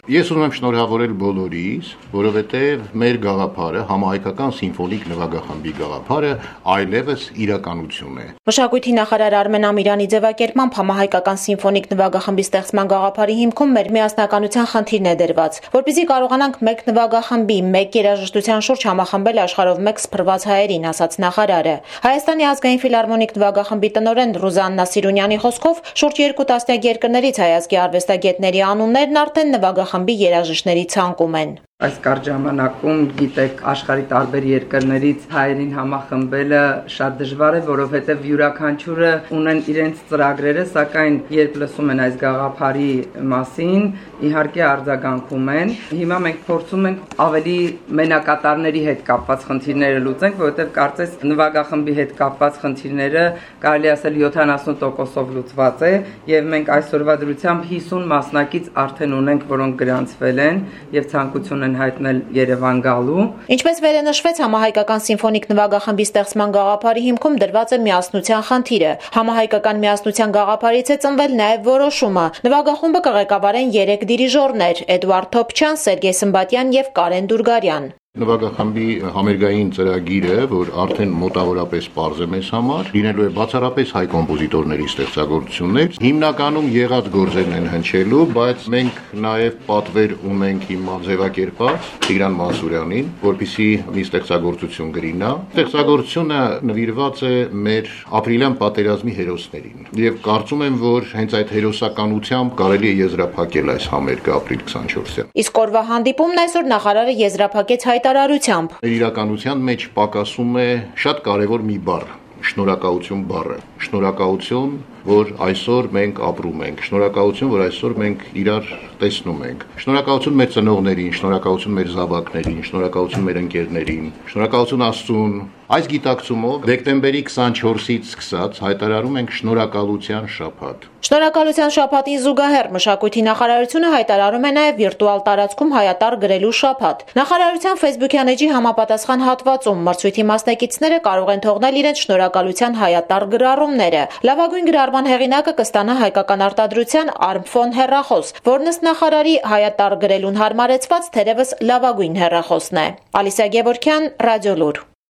Ես ուզում եմ շնորհավորել բոլորիս, որովհետև մեր գաղափարը, համահայկական սիմֆոնիկ նվագախմբի գաղափարը այլևս իրականություն է։ Մշակույթի նախարար Արմեն Ամիրյանի ձևակերպմամբ համահայկական սիմֆոնիկ նվագախմբի ստեղծման գաղափարի հիմքում մեր միասնականության խնդիրն է դրված, որպեսզի կարողանանք մեկ նվագախմբի, մեկ երաժշտության շուրջ համախմբել աշխարհով մեկ սփռված հայերին, ասաց նախարարը։ Հայաստանի ազգային ֆիլհարմոնիկ նվագախմբի տնօրեն Ռուզաննա Սիրունյանի խոսքով շուրջ 2 տասնյակ երկրներից հայազգի արվեստագետների անուններն արդեն նվագախմբի երաժիշտների ցանկում են։ Այս կարճ ժամանակում, գիտեք, աշխարհի տարբեր երկրներից հայերին համախմբելը շատ դժվար է, որովհետև յուրաքանչյուրը ունեն իրենց ծրագրերը, սակայն երբ լսում են այս գաղափարի մասին, իհարկե արձագանքում են։ Հիմա մենք փորձում ենք ավելի մենակատարների հետ կապված խնդիրները լուծենք, որովհետև կարծես նվագախմբի հետ կապված խնդիրները կարելի ասել 70%-ով լուծված է, եւ մենք այսօրվա դրությամբ 50 մասնակից արդեն ունենք, որոնք գրանցվել են եւ ցանկություն հայտնել Երևան գալու։ Ինչպես վեր է նշվեց, համահայկական սիմֆոնիկ նվագախմբի ստեղծման գաղափարի հիմքում դրված է միասնության խնդիրը։ Համահայկական միասնության գաղափարից է ծնվել նաև որոշումը։ Նվագախումբը կղեկավարեն 3 դիրիժորներ՝ Էդուարդ Թոփչյան, Սերգեյ Սմբատյան եւ Կարեն Դուրգարյան։ Նվագախմբի համերգային ծրագիրը, որ արդեն մոտավորապես պարզ է մեզ համար, լինելու է բացառապես հայ կոմպոզիտորների ստեղծագործություններ։ Հիմնականում եղած գործերն են հնչելու, բայց մենք նաև պատվեր ունենք հիմա ձևակերպած Տիգրան Մանսուրյանին, որպեսզի մի ստեղծագործություն գրինա։ Ստեղծագործությունը նվիրված է մեր ապրիլյան պատերազմի հերոսներին։ Եվ կարծում եմ, որ հենց այդ հերոսականությամբ կարելի է եզրափակել այս համերգը ապրիլ 24-ին։ Իսկ օրվա հանդիպումն այսօր նախարարը եզրափակեց հայտարարությամբ։ Մեր իրականության մեջ պակասում է շատ կարևոր մի բառ՝ շնորհակալություն բառը։ Շնորհակալություն, որ այսօր մենք ապրում ենք, շնորհակալություն, որ այսօր մենք իրար տեսնում ենք։ Շնորհակալություն մեր ծնողներին, շնորհակալություն մեր զավակներին, շնորհակալություն մեր ընկերներին, շնորհակալություն Աստծուն։ Այս գիտակցումով դեկտեմբերի 24-ից սկսած հայտարարում ենք շնորհակալության շաբաթ։ Շնորհակալության շաբաթին զուգահեռ մշակույթի նախարարությունը հայտարարում է նաև վիրտուալ տարածքում հայատառ գրելու շաբաթ։ Նախարարության Facebook-յան էջի համապատասխան հատվածում մրցույթի մասնակիցները կարող են թողնել իրենց շնորհակալության հայատառ գրառումները։ Լավագույն գրառման հեղինակը կստանա հայկական արտադրության Armphone հեռախոս, որն ըստ նախարարի հայատառ գրելուն հարմարեցված թերևս լավագույն հեռախոսն է։ Ալիսա Գևորգյան, Ռադիոլուր։